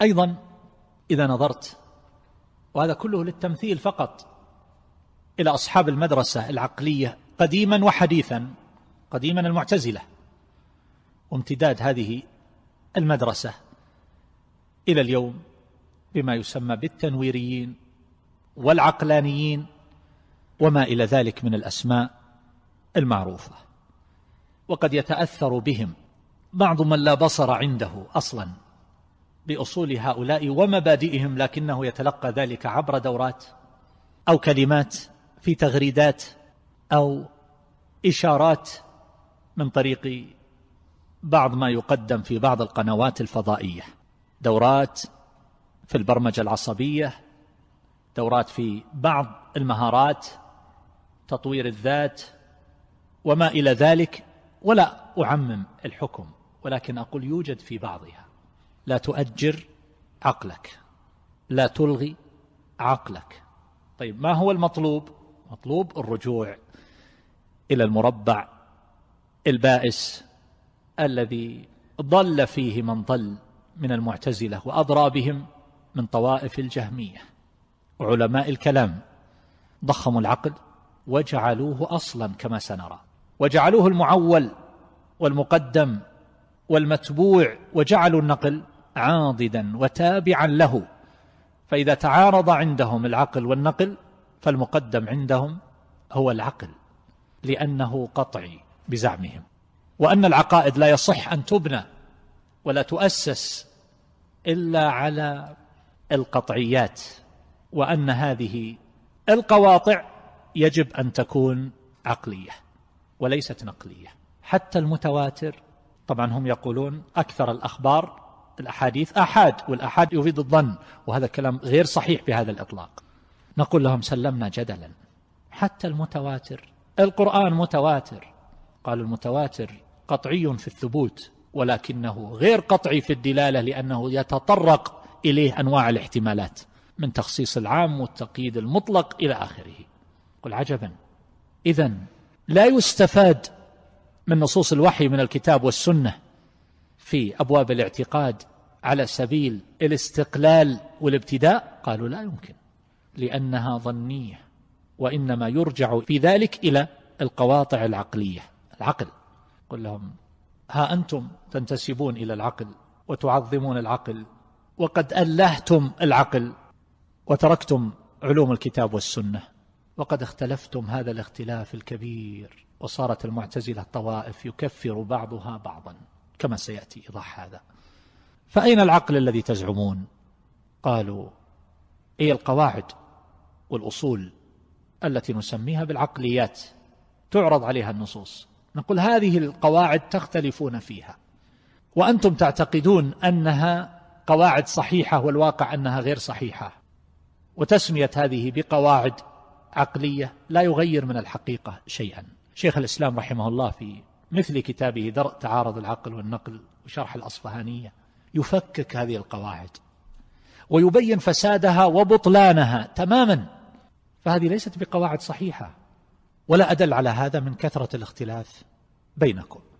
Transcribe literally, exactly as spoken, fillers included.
أيضا إذا نظرت، وهذا كله للتمثيل فقط، إلى أصحاب المدرسة العقلية قديما وحديثا، قديما المعتزلة، وامتداد هذه المدرسة إلى اليوم بما يسمى بالتنويريين والعقلانيين وما إلى ذلك من الأسماء المعروفة. وقد يتأثر بهم بعض من لا بصر عنده أصلا بأصول هؤلاء ومبادئهم، لكنه يتلقى ذلك عبر دورات أو كلمات في تغريدات أو إشارات من طريق بعض ما يقدم في بعض القنوات الفضائية، دورات في البرمجة العصبية، دورات في بعض المهارات، تطوير الذات وما إلى ذلك. ولا أعمم الحكم، ولكن أقول يوجد في بعضها. لا تؤجر عقلك، لا تلغي عقلك. طيب ما هو المطلوب؟ مطلوب الرجوع إلى المربع البائس الذي ضل فيه من ضل من المعتزلة وأضرابهم من طوائف الجهمية. وعلماء الكلام ضخموا العقل وجعلوه أصلا كما سنرى، وجعلوه المعول والمقدم والمتبوع، وجعلوا النقل عاضدا وتابعا له. فإذا تعارض عندهم العقل والنقل فالمقدم عندهم هو العقل، لأنه قطعي بزعمهم، وأن العقائد لا يصح أن تبنى ولا تؤسس إلا على القطعيات، وأن هذه القواطع يجب أن تكون عقلية وليست نقلية. حتى المتواتر، طبعا هم يقولون أكثر الأخبار الأحاديث آحاد، والأحاد يفيد الظن، وهذا كلام غير صحيح بهذا الإطلاق. نقول لهم سلمنا جدلا، حتى المتواتر، القرآن متواتر، قال المتواتر قطعي في الثبوت ولكنه غير قطعي في الدلالة، لأنه يتطرق إليه أنواع الاحتمالات من تخصيص العام والتقييد المطلق إلى آخره. قل عجبا، إذن لا يستفاد من نصوص الوحي من الكتاب والسنة في أبواب الاعتقاد على سبيل الاستقلال والابتداء؟ قالوا لا يمكن، لأنها ظنية، وإنما يرجع في ذلك إلى القواطع العقلية، العقل. قل لهم ها أنتم تنتسبون إلى العقل وتعظمون العقل، وقد ألهتم العقل وتركتم علوم الكتاب والسنة، وقد اختلفتم هذا الاختلاف الكبير، وصارت المعتزلة طوائف يكفر بعضها بعضا كما سيأتي إيضاح هذا. فأين العقل الذي تزعمون؟ قالوا هي القواعد والأصول التي نسميها بالعقليات، تعرض عليها النصوص، نقول هذه القواعد تختلفون فيها، وأنتم تعتقدون أنها قواعد صحيحة والواقع أنها غير صحيحة، وتسمية هذه بقواعد عقلية لا يغير من الحقيقة شيئا. شيخ الإسلام رحمه الله في مثل كتابه درء تعارض العقل والنقل وشرح الأصفهانية يفكك هذه القواعد ويبين فسادها وبطلانها تماما، فهذه ليست بقواعد صحيحة. ولا أدل على هذا من كثرة الاختلاف بينكم.